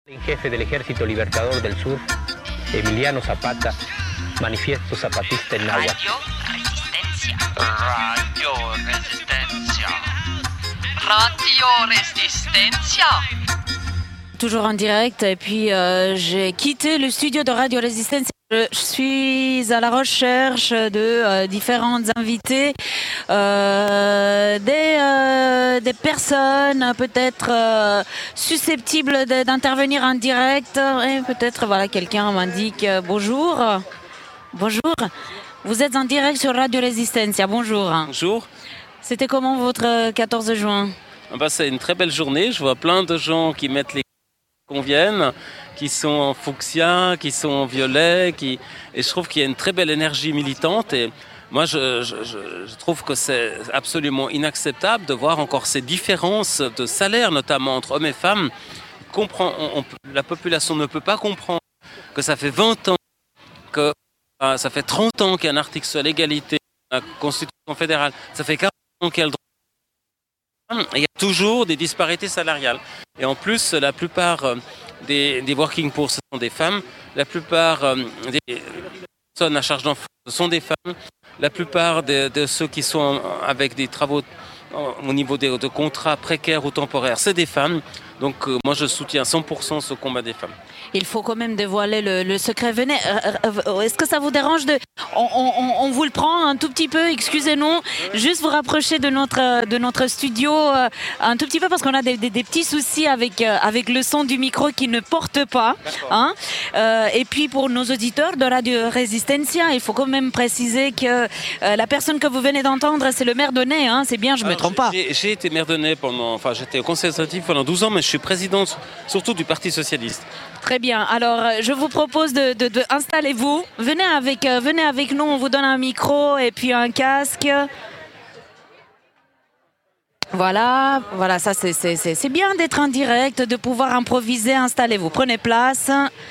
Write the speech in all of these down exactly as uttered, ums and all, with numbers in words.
El jefe del Ejército Libertador del Sur, Emiliano Zapata, manifiesto zapatista en náhuatl. Radio Resistencia. Radio Resistencia. Toujours en direct, et puis euh, j'ai quitté le studio de Radio Résistance. Je suis à la recherche de euh, différents invités, euh, des, euh, des personnes peut-être euh, susceptibles de, d'intervenir en direct. Et peut-être voilà, quelqu'un m'indique euh, bonjour. Bonjour. Vous êtes en direct sur Radio Résistance. Bonjour. Bonjour. C'était comment votre quatorze juin? Ben, c'est une très belle journée. Je vois plein de gens qui mettent les conviennent, qui sont en fuchsia, qui sont en violet, qui... et je trouve qu'il y a une très belle énergie militante. Et moi, je, je, je trouve que c'est absolument inacceptable de voir encore ces différences de salaire, notamment entre hommes et femmes. Comprend, on, on, la population ne peut pas comprendre que ça fait vingt ans, que euh, ça fait trente ans qu'il y a un article sur l'égalité, la Constitution fédérale, ça fait quarante ans qu'il y a le droit. Il y a toujours des disparités salariales. Et en plus, la plupart des, des working poor, ce sont des femmes. La plupart des personnes à charge d'enfants, ce sont des femmes. La plupart de, de ceux qui sont avec des travaux au niveau des, de contrats précaires ou temporaires, c'est des femmes. Donc euh, moi, je soutiens cent pour cent ce combat des femmes. Il faut quand même dévoiler le, le secret. Venez, euh, est-ce que ça vous dérange de... On, on, on vous le prend un tout petit peu, excusez-nous. Juste vous rapprocher de notre, de notre studio euh, un tout petit peu parce qu'on a des, des, des petits soucis avec, euh, avec le son du micro qui ne porte pas. Hein. Euh, et puis pour nos auditeurs de Radio Resistencia, il faut quand même préciser que euh, la personne que vous venez d'entendre, c'est le maire de Ney. Hein. C'est bien, je ne me trompe pas. J'ai, j'ai été maire de Ney pendant... Enfin, j'étais au conseil administratif pendant douze ans, mais je suis présidente surtout du Parti socialiste. Très bien. Alors, je vous propose de, de, de installez-vous. Venez avec, euh, venez avec nous. On vous donne un micro et puis un casque. Voilà, voilà. Ça, c'est, c'est, c'est, c'est bien d'être en direct, de pouvoir improviser. Installez-vous. Prenez place.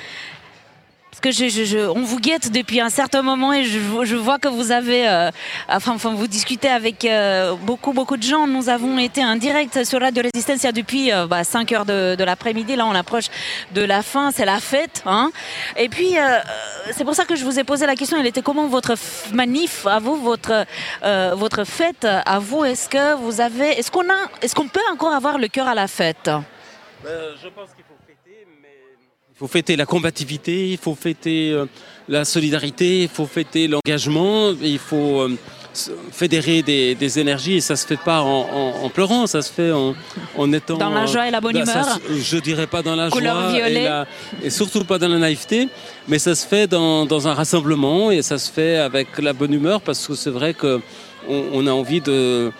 Parce que je, je, je, on vous guette depuis un certain moment et je, je vois que vous avez, euh, enfin, enfin, vous discutez avec euh, beaucoup, beaucoup de gens. Nous avons été en direct sur Radio Resistencia depuis euh, bah, cinq heures de, de l'après-midi. Là, on approche de la fin, c'est la fête. Hein. Et puis, euh, c'est pour ça que je vous ai posé la question. Elle était comment votre manif à vous, votre, euh, votre fête à vous? Est-ce que vous avez, est-ce qu'on a, est-ce qu'on peut encore avoir le cœur à la fête? euh, Je pense qu'il faut fêter, mais il faut fêter la combativité, il faut fêter euh, la solidarité, il faut fêter l'engagement, il faut euh, fédérer des, des énergies et ça se fait pas en, en, en pleurant, ça se fait en, en étant... Dans la joie et la bonne bah, humeur. Ça, je dirais pas dans la Couleur joie violet. Et, la, et surtout pas dans la naïveté, mais ça se fait dans, dans un rassemblement et ça se fait avec la bonne humeur parce que c'est vrai qu'on on a envie de,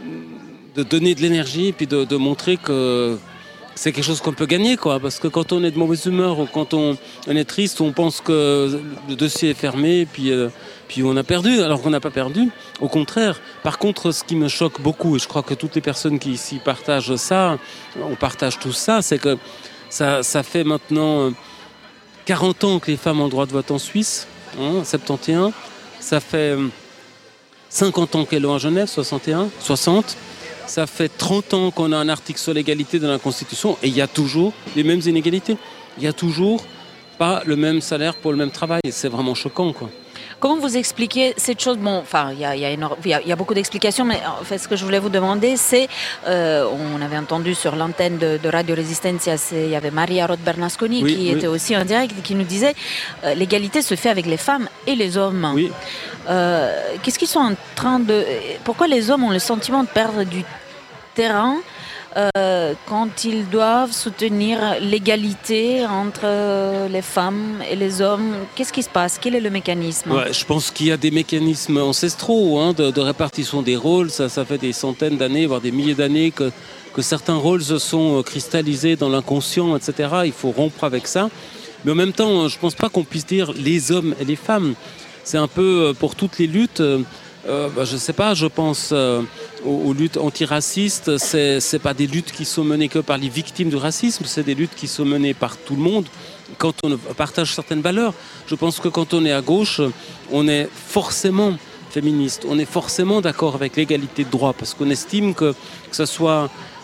de donner de l'énergie et puis de, de montrer que c'est quelque chose qu'on peut gagner, quoi. Parce que quand on est de mauvaise humeur ou quand on, on est triste, on pense que le dossier est fermé, puis, euh, puis on a perdu, alors qu'on n'a pas perdu. Au contraire. Par contre, ce qui me choque beaucoup, et je crois que toutes les personnes qui ici partagent ça, on partage tout ça, c'est que ça, ça fait maintenant quarante ans que les femmes ont le droit de vote en Suisse, hein, soixante et un. Ça fait cinquante ans qu'elles l'ont à Genève, soixante et un, soixante. Ça fait trente ans qu'on a un article sur l'égalité dans la Constitution et il y a toujours les mêmes inégalités. Il n'y a toujours pas le même salaire pour le même travail. C'est vraiment choquant, quoi. Comment vous expliquez cette chose? Bon, enfin, il y a, y, a énorme, y, a, y a beaucoup d'explications, mais en fait, ce que je voulais vous demander, c'est, euh, on avait entendu sur l'antenne de, de Radio Resistencia, il y avait Maria Roth Bernasconi oui, qui oui. était aussi en direct, qui nous disait euh, l'égalité se fait avec les femmes et les hommes. Oui. Euh, qu'est-ce qu'ils sont en train de... Pourquoi les hommes ont le sentiment de perdre du terrain euh, quand ils doivent soutenir l'égalité entre les femmes et les hommes? Qu'est-ce qui se passe? Quel est le mécanisme? Ouais, je pense qu'il y a des mécanismes ancestraux hein, de, de répartition des rôles. Ça, ça fait des centaines d'années, voire des milliers d'années que, que certains rôles se sont cristallisés dans l'inconscient, et cetera. Il faut rompre avec ça. Mais en même temps, je ne pense pas qu'on puisse dire les hommes et les femmes. C'est un peu pour toutes les luttes... Euh, bah, je ne sais pas, je pense euh, aux, aux luttes antiracistes, ce n'est pas des luttes qui sont menées que par les victimes du racisme, c'est des luttes qui sont menées par tout le monde quand on partage certaines valeurs. Je pense que quand on est à gauche, on est forcément féministe, on est forcément d'accord avec l'égalité de droit parce qu'on estime que, que ce soit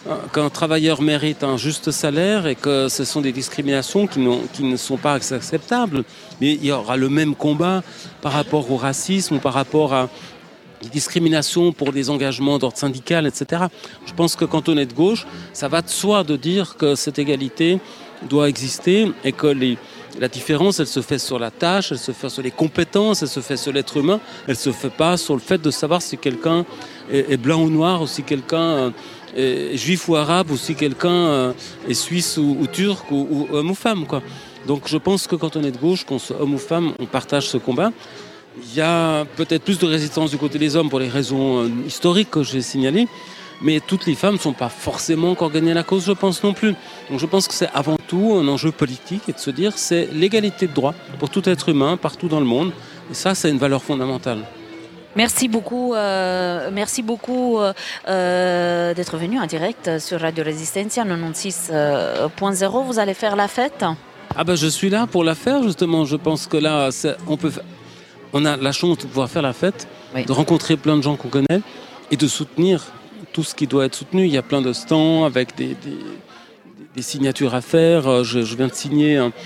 qu'un travailleur mérite un juste salaire et que ce sont des discriminations qui, qui ne sont pas acceptables. Mais il y aura le même combat par rapport au racisme ou par rapport à des discriminations pour des engagements d'ordre syndical, et cetera. Je pense que quand on est de gauche, ça va de soi de dire que cette égalité doit exister et que les, la différence, elle se fait sur la tâche, elle se fait sur les compétences, elle se fait sur l'être humain, elle ne se fait pas sur le fait de savoir si quelqu'un est, est blanc ou noir, ou si quelqu'un est juif ou arabe, ou si quelqu'un est suisse ou, ou turc, ou, ou homme ou femme, quoi. Donc je pense que quand on est de gauche, qu'on soit homme ou femme, on partage ce combat. Il y a peut-être plus de résistance du côté des hommes pour les raisons historiques que j'ai signalées, mais toutes les femmes ne sont pas forcément encore gagnées la cause, je pense non plus. Donc je pense que c'est avant tout un enjeu politique et de se dire c'est l'égalité de droit pour tout être humain partout dans le monde. Et ça, c'est une valeur fondamentale. Merci beaucoup, euh, merci beaucoup euh, d'être venu en direct sur Radio Resistencia quatre-vingt-seize point zéro. Vous allez faire la fête ? Ah ben je suis là pour la faire justement. Je pense que là, on peut, on a la chance de pouvoir faire la fête, oui. De rencontrer plein de gens qu'on connaît et de soutenir tout ce qui doit être soutenu. Il y a plein de stands avec des, des, des signatures à faire. Je, je viens de signer un,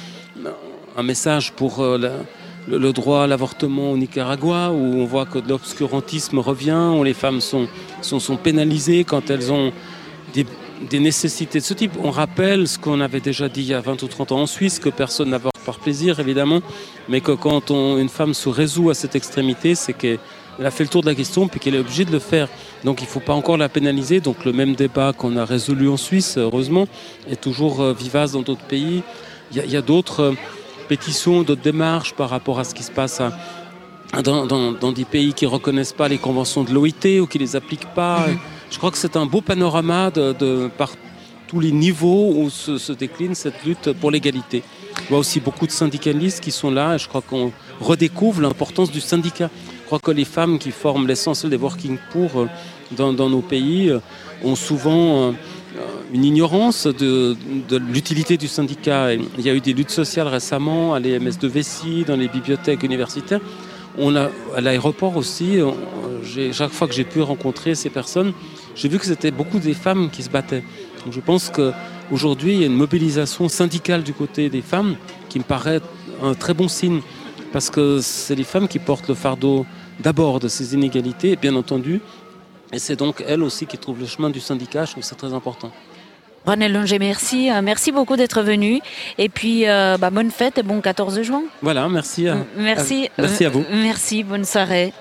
un message pour la, le, le droit à l'avortement au Nicaragua, où on voit que l'obscurantisme revient, où les femmes sont, sont, sont pénalisées quand elles ont des, des nécessités de ce type. On rappelle ce qu'on avait déjà dit il y a vingt ou trente ans en Suisse, que personne n'avorte par plaisir, évidemment, mais que quand on, une femme se résout à cette extrémité, c'est qu'elle Elle a fait le tour de la question puis qu'elle est obligée de le faire. Donc il ne faut pas encore la pénaliser. Donc le même débat qu'on a résolu en Suisse, heureusement, est toujours vivace dans d'autres pays. Il y a, il y a d'autres pétitions, d'autres démarches par rapport à ce qui se passe à, dans, dans, dans des pays qui ne reconnaissent pas les conventions de l'O I T ou qui ne les appliquent pas. Mmh. Je crois que c'est un beau panorama de, de, par tous les niveaux où se, se décline cette lutte pour l'égalité. Je vois aussi beaucoup de syndicalistes qui sont là et je crois qu'on redécouvre l'importance du syndicat. Je crois que les femmes qui forment l'essentiel des working poor dans, dans nos pays ont souvent une ignorance de, de l'utilité du syndicat. Il y a eu des luttes sociales récemment à l'E M S de Vessie, dans les bibliothèques universitaires. On a, à l'aéroport aussi, j'ai, chaque fois que j'ai pu rencontrer ces personnes, j'ai vu que c'était beaucoup des femmes qui se battaient. Donc je pense qu'aujourd'hui, il y a une mobilisation syndicale du côté des femmes qui me paraît un très bon signe. Parce que c'est les femmes qui portent le fardeau d'abord de ces inégalités, bien entendu. Et c'est donc elles aussi qui trouvent le chemin du syndicat. Je trouve que c'est très important. René Longer, merci. Merci beaucoup d'être venu. Et puis, euh, bah, bonne fête et bon quatorze juin. Voilà, merci. À, merci. À, merci à vous. Merci, bonne soirée.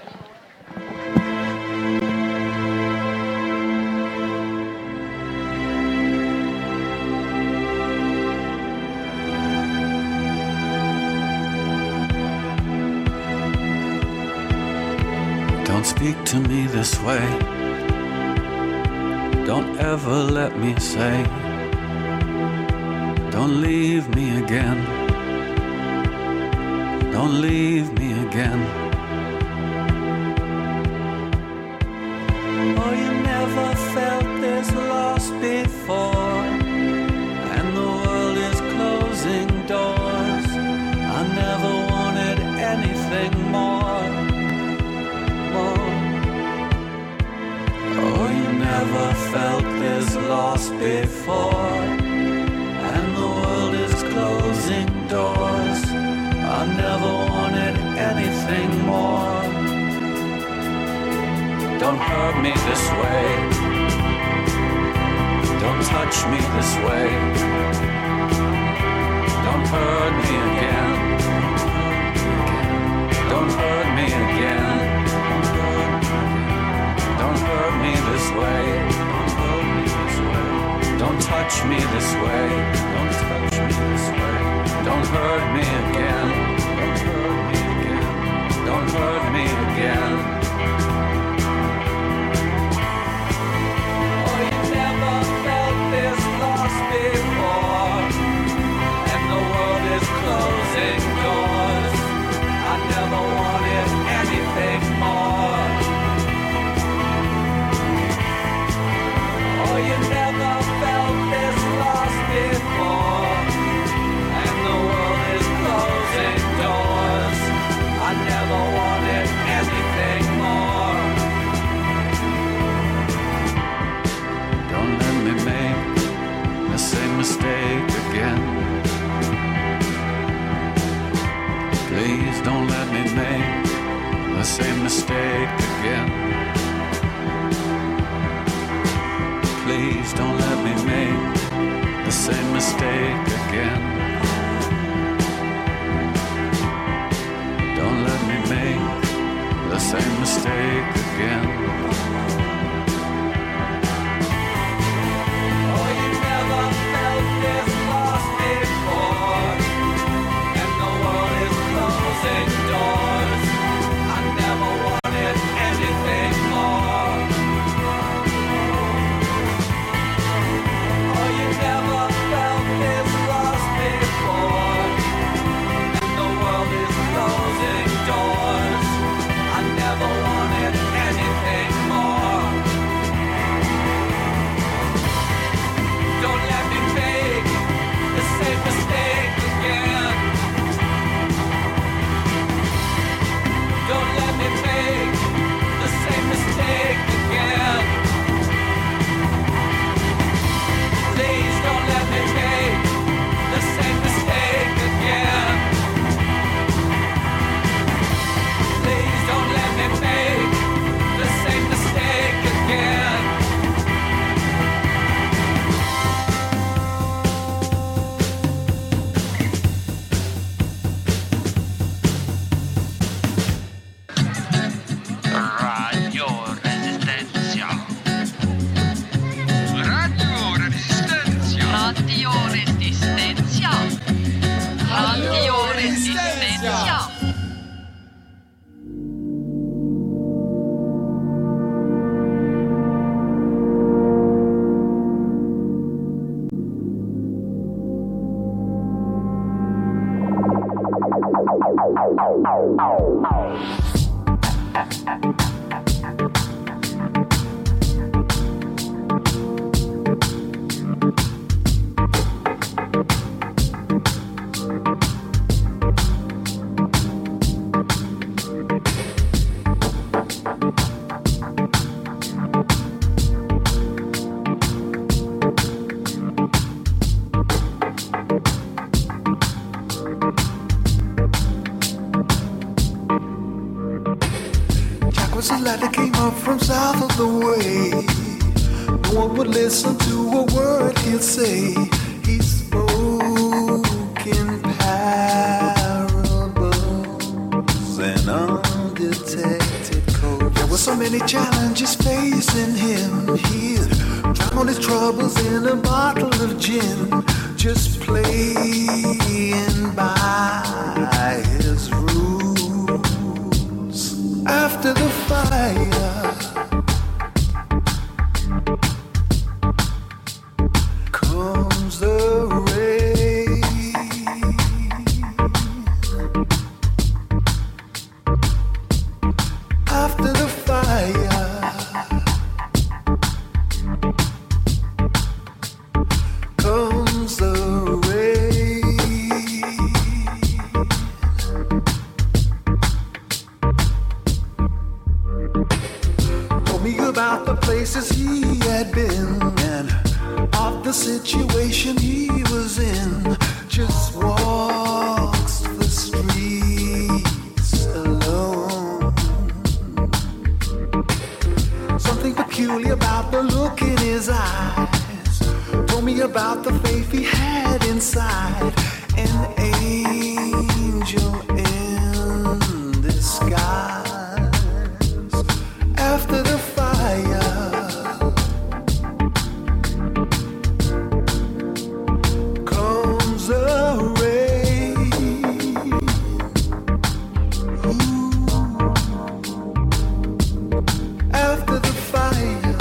Don't speak to me this way. Don't ever let me say. Don't leave me again. Don't leave me again. Oh, you never felt this lost before, and the world is closing doors. I never wanted anything more. Oh, you never felt this lost before, and the world is closing doors. I never wanted anything more. Don't hurt me this way. Don't touch me this way. Don't hurt me again. Don't hurt me again. Don't hurt me this way. Don't touch me this way. Don't touch me this way. Don't hurt me again. Don't hurt me again. Don't hurt me again. Oh, you never felt this lost before, and the world is closing doors. I never wanted anything more. Oh, you never felt this lost before, Please don't let me make the same mistake again. Please don't let me make the same mistake again. Don't let me make the same mistake again. Oh, you never felt this lost before, and the world is closing doors. I never wanted anything more. Oh, you never felt this lost before, and the world is closing doors. I never wanted anything more. Don't let me make the same mistake again. Don't let me make the same mistake again. Please don't let me make the same mistake again. Please don't let me make the same mistake again. Radio Resistencia. Radio Resistencia. Radio Resistencia. Radio Resistencia. Jack was a lad that came up from south of the way. No one would listen to a word he'd say. He spoke in parables and undetected codes. There were so many challenges facing him. He'd drown his troubles in a bottle of gin, just playing by his rules. After the fire comes the rain. After the fire comes the rain. Told me about the places he had been and of the situation he was in. Just walks the streets alone. Something peculiar about the look in his eyes. Told me about the faith he had inside. An angel in disguise. After the fire comes the rain. Ooh. After the fire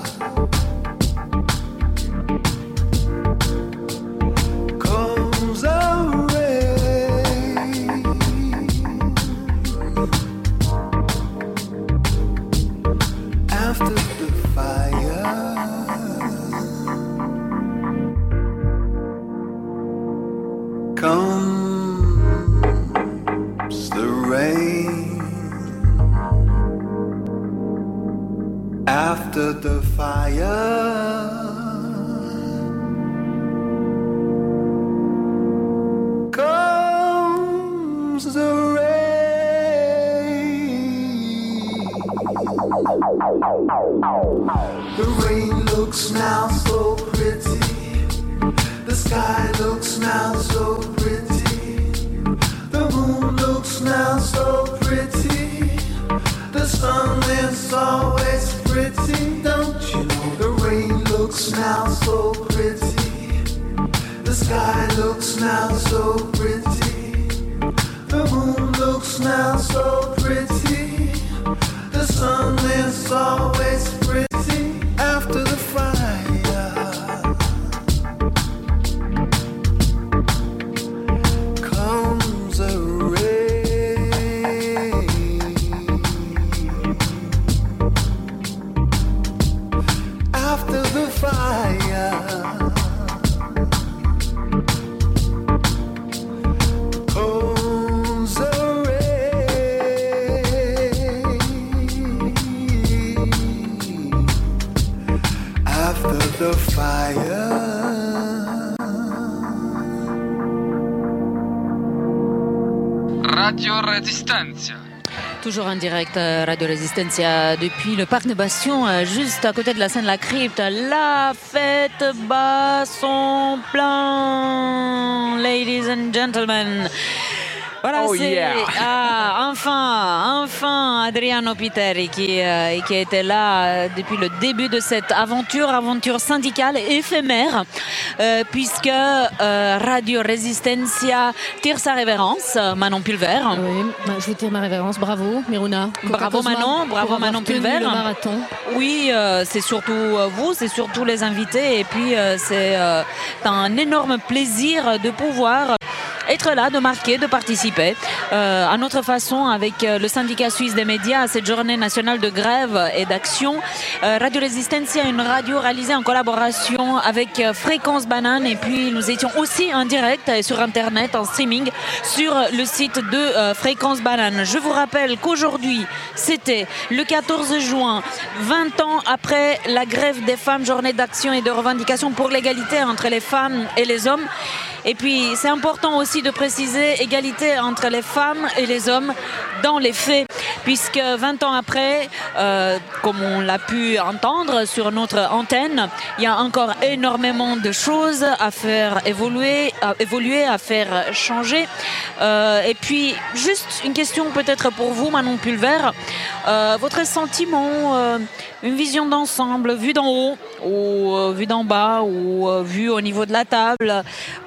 comes the rain. After the fire comes the rain. After the fire comes the rain. looks now so pretty. The sky looks now so pretty. The moon looks now so pretty. The sun is always pretty, don't you know? The rain looks now so pretty. The sky looks now so pretty. The moon looks now so pretty. The sun is always pretty after the fire. Comes a rain. After the fire. The fire. Radio Resistencia. Toujours en direct euh, Radio Resistencia depuis le parc de Bastion, euh, juste à côté de la scène de la crypte. La fête bat son plein, ladies and gentlemen. Voilà, Oh c'est yeah. ah, enfin, enfin Adriano Piteri qui, euh, qui était là euh, depuis le début de cette aventure, aventure syndicale éphémère, euh, puisque euh, Radio Resistencia tire sa révérence, Manon Pulver. Oui, bah, je vous tire ma révérence. Bravo, Miruna. Bravo Manon, bravo Manon Pulver. Le marathon. Oui, euh, c'est surtout euh, vous, c'est surtout les invités, et puis euh, c'est euh, un énorme plaisir de pouvoir être là, de marquer, de participer euh, à notre façon avec euh, le syndicat suisse des médias à cette journée nationale de grève et d'action. Euh, Radio Resistencia, une radio réalisée en collaboration avec euh, Fréquence Banane, et puis nous étions aussi en direct et sur internet, en streaming sur le site de euh, Fréquence Banane. Je vous rappelle qu'aujourd'hui, c'était le quatorze juin, vingt ans après la grève des femmes, journée d'action et de revendication pour l'égalité entre les femmes et les hommes. Et puis, c'est important aussi de préciser égalité entre les femmes et les hommes dans les faits, puisque vingt ans après, euh, comme on l'a pu entendre sur notre antenne, il y a encore énormément de choses à faire évoluer, à, évoluer, à faire changer. Euh, et puis, juste une question peut-être pour vous, Manon Pulver. Euh, votre sentiment, euh, une vision d'ensemble, vue d'en haut ou euh, vue d'en bas ou euh, vue au niveau de la table,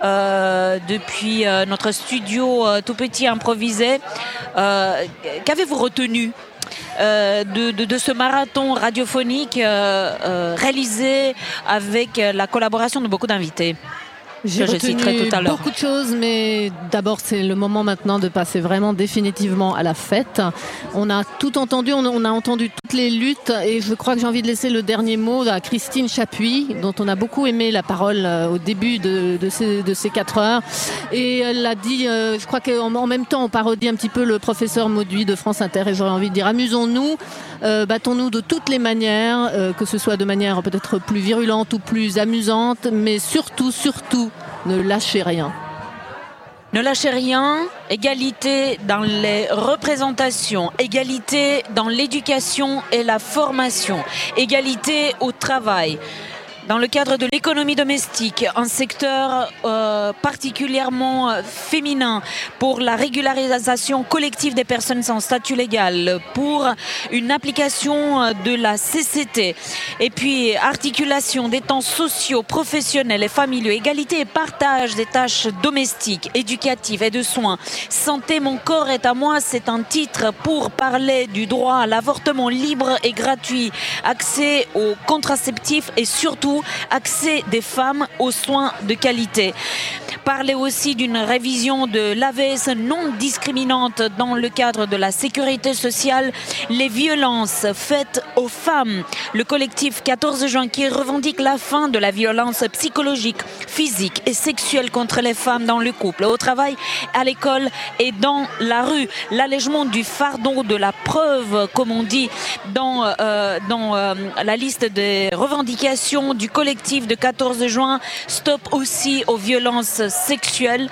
euh, depuis euh, notre studio euh, tout petit improvisé, euh, qu'avez-vous retenu euh, de, de, de ce marathon radiophonique euh, euh, réalisé avec la collaboration de beaucoup d'invités? J'ai que je citerai tout à l'heure. Beaucoup de choses, mais d'abord c'est le moment maintenant de passer vraiment définitivement à la fête. On a tout entendu, on a entendu toutes les luttes, et je crois que j'ai envie de laisser le dernier mot à Christine Chapuis, dont on a beaucoup aimé la parole au début de, de, ces, de ces quatre heures. Et elle a dit, euh, je crois qu'en en même temps on parodie un petit peu le professeur Mauduit de France Inter, et j'aurais envie de dire amusons-nous, euh, battons-nous de toutes les manières, euh, que ce soit de manière peut-être plus virulente ou plus amusante, mais surtout, surtout, ne lâchez rien. Ne lâchez rien, égalité dans les représentations, égalité dans l'éducation et la formation, égalité au travail. Dans le cadre de l'économie domestique, un secteur euh, particulièrement féminin pour la régularisation collective des personnes sans statut légal, pour une application de la C C T, et puis articulation des temps sociaux, professionnels et familiaux, égalité et partage des tâches domestiques, éducatives et de soins. Santé, mon corps est à moi, c'est un titre pour parler du droit à l'avortement libre et gratuit, accès aux contraceptifs et surtout accès des femmes aux soins de qualité. Parler aussi d'une révision de l'A V S non discriminante dans le cadre de la sécurité sociale, les violences faites aux femmes. Le collectif quatorze juin qui revendique la fin de la violence psychologique, physique et sexuelle contre les femmes dans le couple, au travail, à l'école et dans la rue. L'allègement du fardeau de la preuve, comme on dit dans, euh, dans euh, la liste des revendications du collectif de quatorze juin, stop aussi aux violences sexuelles,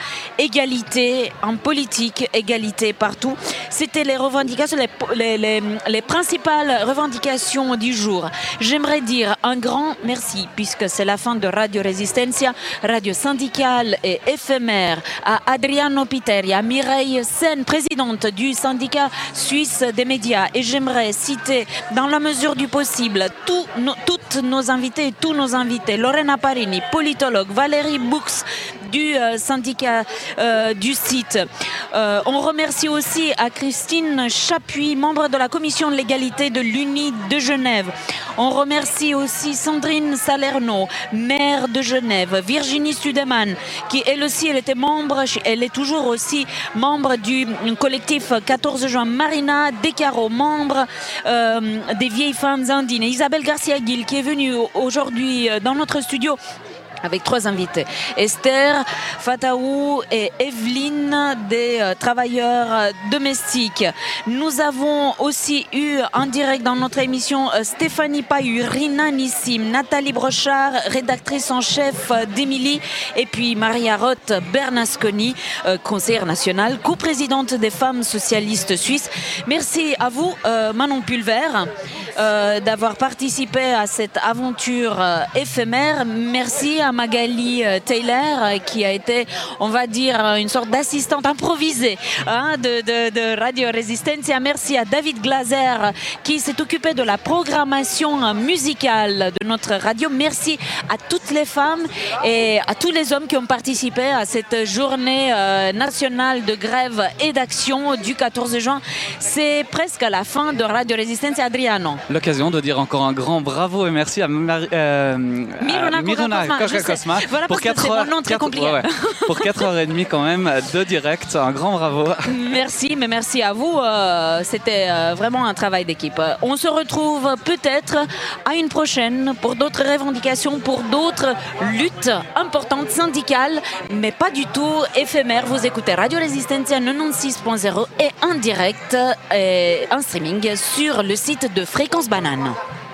égalité en politique, égalité partout. C'était les revendications, les, les, les, les principales revendications du jour. J'aimerais dire un grand merci, puisque c'est la fin de Radio Resistencia, radio syndicale et éphémère, à Adriano Piteri, à Mireille Sen, présidente du syndicat suisse des médias. Et j'aimerais citer, dans la mesure du possible, tous nos, toutes nos invités, tous nos invités, Lorena Parini, politologue, Valérie Boux, du euh, syndicat euh, du site. Euh, on remercie aussi à Christine Chapuis, membre de la commission de l'égalité de l'U N I de Genève. On remercie aussi Sandrine Salerno, maire de Genève, Virginie Sudeman, qui elle aussi, elle était membre, elle est toujours aussi membre du collectif quatorze juin, Marina Decaro, membre euh, des vieilles femmes andines, Isabelle Garcia-Guil, qui est venue aujourd'hui dans notre studio avec trois invités, Esther, Fataou et Evelyne, des euh, travailleurs euh, domestiques. Nous avons aussi eu en direct dans notre émission euh, Stéphanie Pahu, Rina Nissim, Nathalie Brochard, rédactrice en chef euh, d'Émilie, et puis Maria Roth Bernasconi, euh, conseillère nationale, coprésidente des femmes socialistes suisses. Merci à vous, euh, Manon Pulver, euh, d'avoir participé à cette aventure euh, éphémère. Merci à Magali Taylor, qui a été, on va dire, une sorte d'assistante improvisée hein, de, de, de Radio Resistencia. Merci à David Glaser, qui s'est occupé de la programmation musicale de notre radio. Merci à toutes les femmes et à tous les hommes qui ont participé à cette journée euh, nationale de grève et d'action du quatorze juin. C'est presque à la fin de Radio Resistencia. Adriano. L'occasion de dire encore un grand bravo et merci à, Mar- euh, Miruna, à Miruna Koka-Kosma voilà, pour quatre heures, quatre, ouais, ouais, pour quatre heures et demie quand même de direct. Un grand bravo. Merci, mais merci à vous. Euh, c'était euh, vraiment un travail d'équipe. On se retrouve peut-être à une prochaine pour d'autres revendications, pour d'autres luttes importantes syndicales, mais pas du tout éphémères. Vous écoutez Radio Resistencia quatre-vingt-seize point zéro et en direct et en streaming sur le site de Fréquence Banane.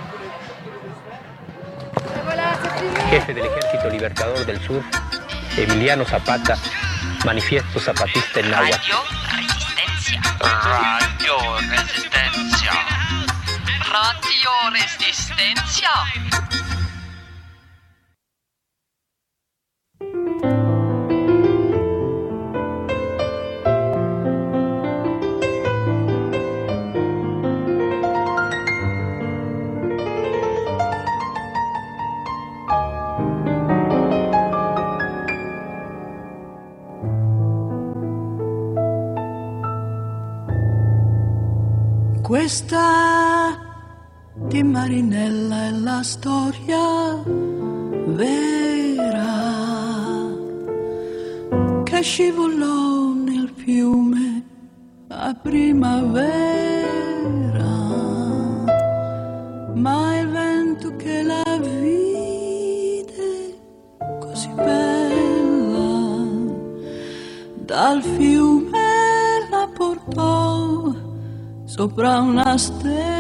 Jefe del Ejército Libertador del Sur, Emiliano Zapata, Manifiesto Zapatista en Náhuatl. Radio Resistencia. Radio Resistencia. Questa di Marinella è la storia vera che scivolò nel fiume a primavera, ma il vento che la vide così bella dal fiume la portò sopra una stella.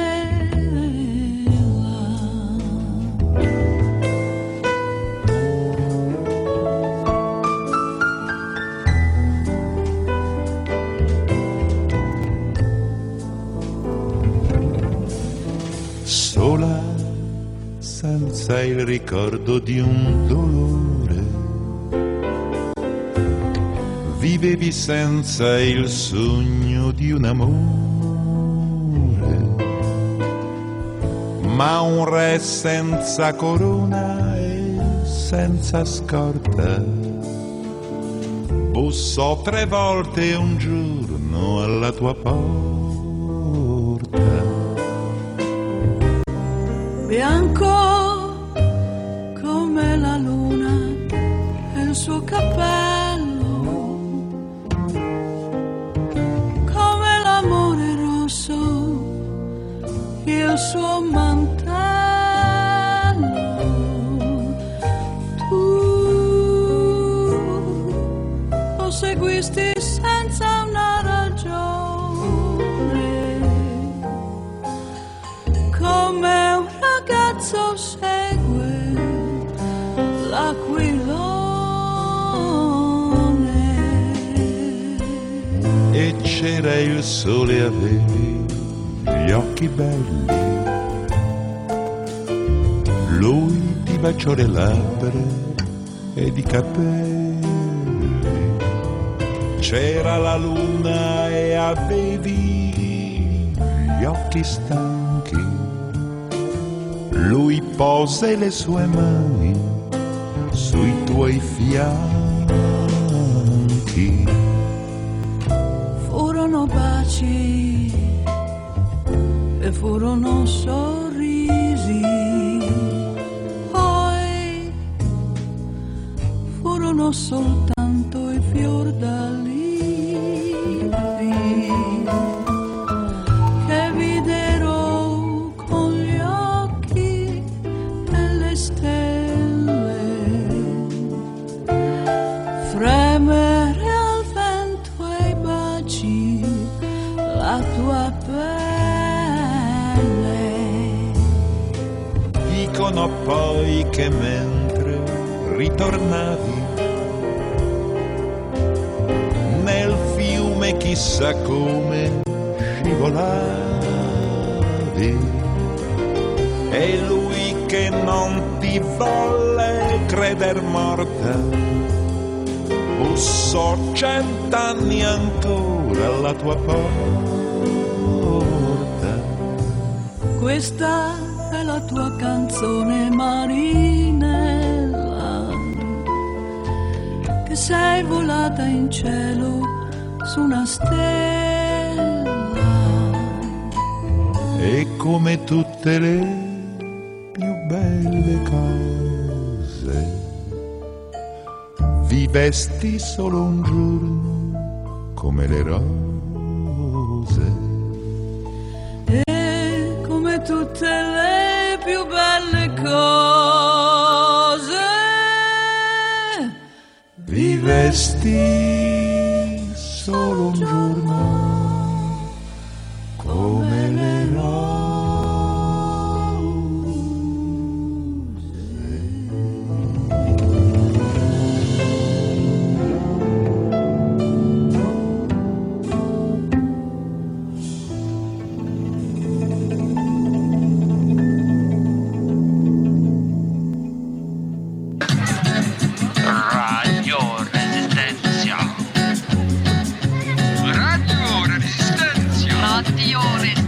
Sola, senza il ricordo di un dolore, vivevi senza il sogno di un amore. Ma un re senza corona e senza scorta bussò tre volte un giorno alla tua porta. Bianco come la luna e il suo cappello, come l'amore rosso il suo mantello. Tu lo seguisti senza una ragione, come un ragazzo segue e c'era il sole, avevi gli occhi belli. Lui ti baciò le labbra ed i capelli. C'era la luna e avevi gli occhi stanchi. Lui pose le sue mani sui tuoi fianchi. Furono baci e furono sorrisi, poi furono soltanto i fiordalisi che videro con gli occhi delle stelle fremere al vento e i baci la tua pelle. Dicono poi che mentre ritornavi nel fiume chissà come scivolavi, e lui che non ti volle creder morta bussò cent'anni ancora alla tua porta. Questa è la tua canzone, Marinella, che sei volata in cielo su una stella. E come tutte le più belle cose, vivesti solo un giorno come le rose. E come tutte le più belle cose, vivesti solo un giorno come le rose. Radio Resistencia. Radio Resistencia. Radio Resistencia.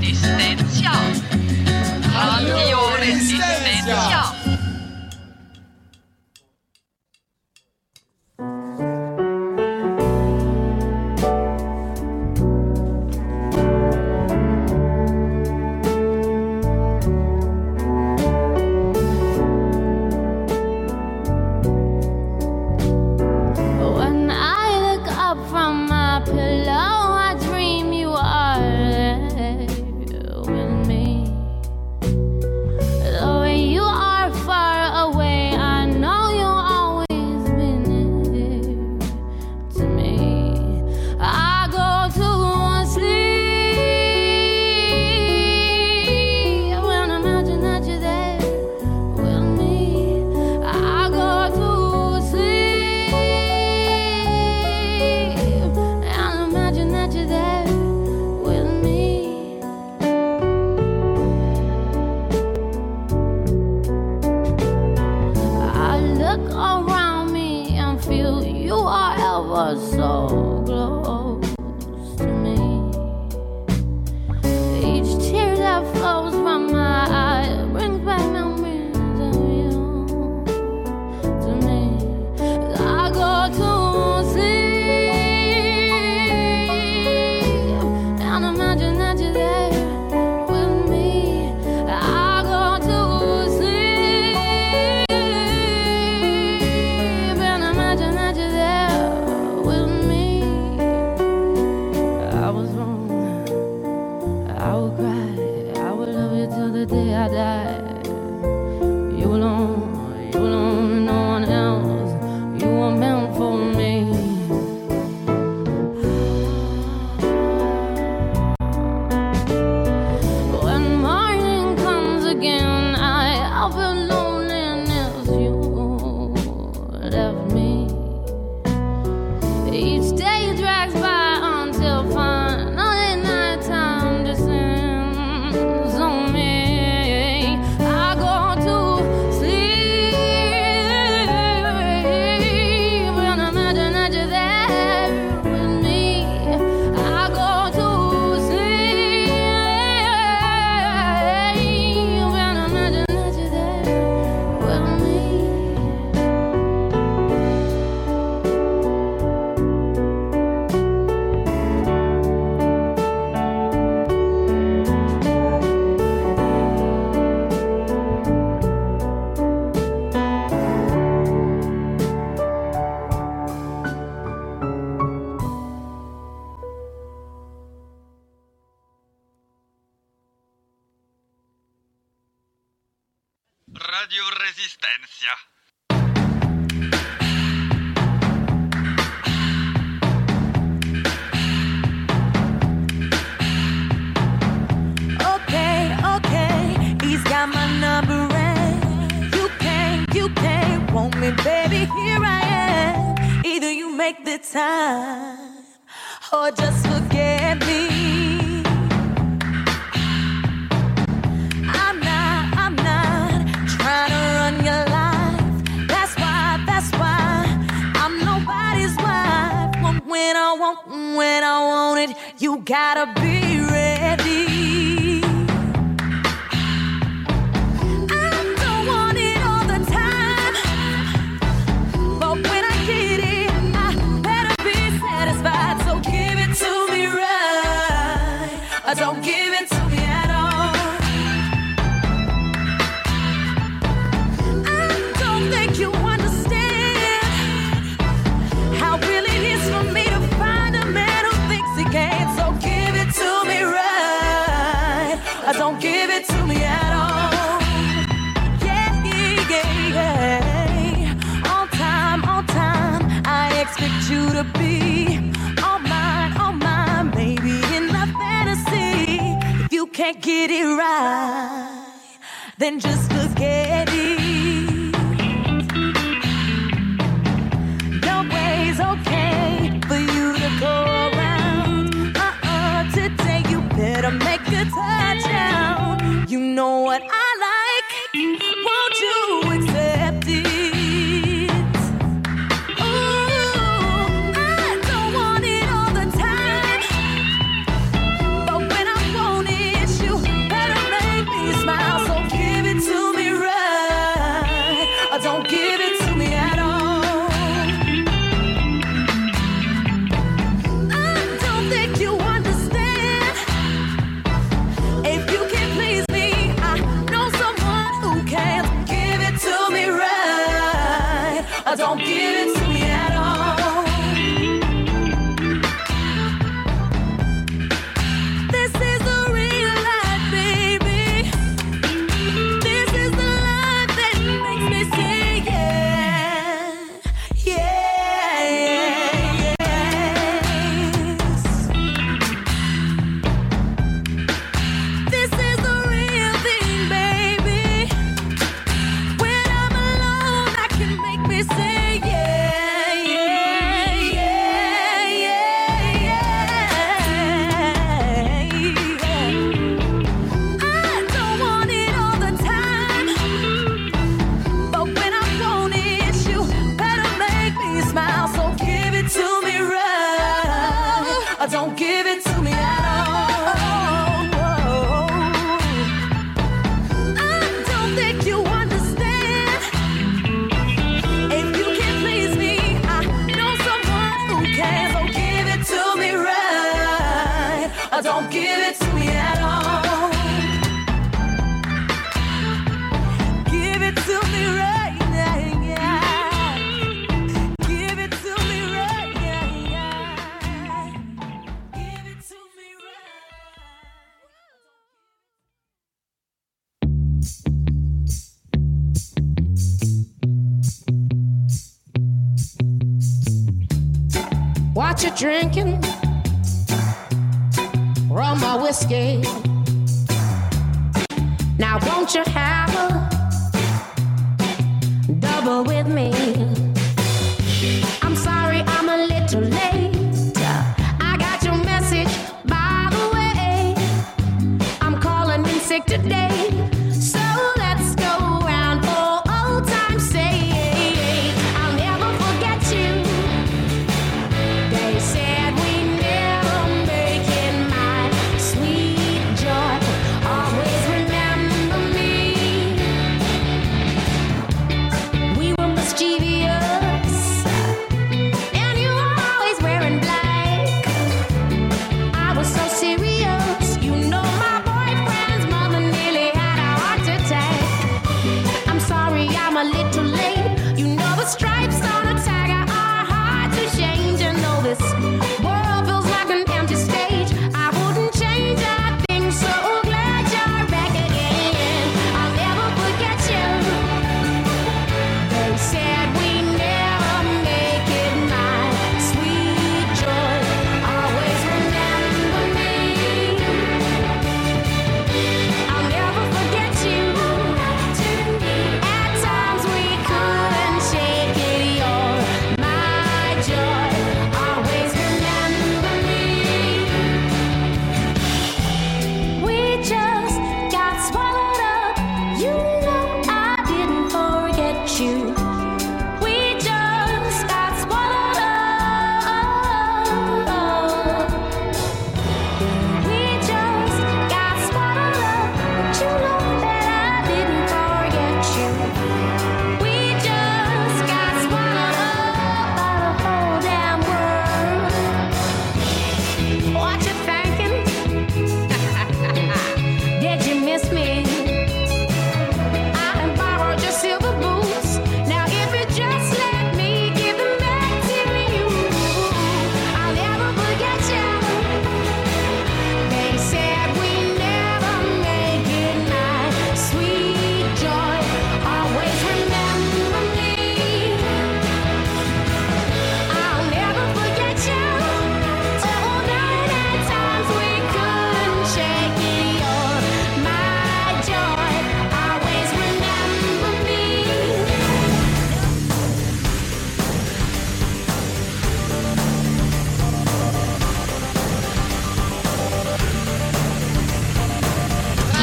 Radio Resistencia. Okay, okay, he's got my number and you can't, you can't want me, baby, here I am. Either you make the time or just forget me. I'm not, I'm not trying to run your life. That's why, that's why I'm nobody's wife. When I want, when I want it, you gotta be ready. Don't give it to me at all. I don't think you understand how really it is for me to find a man who thinks he can. So give it to me right. Don't give it to me at all. Yeah, yeah, yeah. On time, on time. I expect you to be all mine, all mine, baby. In my fantasy, if you can't get it right, then just forget it. No way's okay for you to go around. Uh-uh, today you better make a touchdown. You know what I like, won't you accept it? Don't give it to me at all. I don't think you understand. If you can please me, I know someone who can. Give it to me right. Don't give it to me at all. This is the real life, baby. This is the life that makes me say yeah, yeah, yes. This is the real thing, baby. When I'm alone, I can make me say yeah, yeah, yeah, yeah, yeah. I don't want it all the time, but when I want it, you better make me smile. So give it to me right. Don't give it to me at all. I don't think you understand. If you can please me, I know someone who can. So give it to me right. Don't give it to me at all. Give it to me right now, yeah. Give it to me right now, yeah. Give it to me right. What you drinking? Rum or whiskey? Now won't you have a double with me? I'm sorry I'm a little late. I got your message, by the way. I'm calling in sick today, so let's go round for old time's sake. I'll never forget you. They said we never make it, my sweet joy. Always remember me. We were mischievous.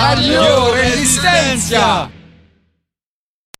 Radio Resistencia!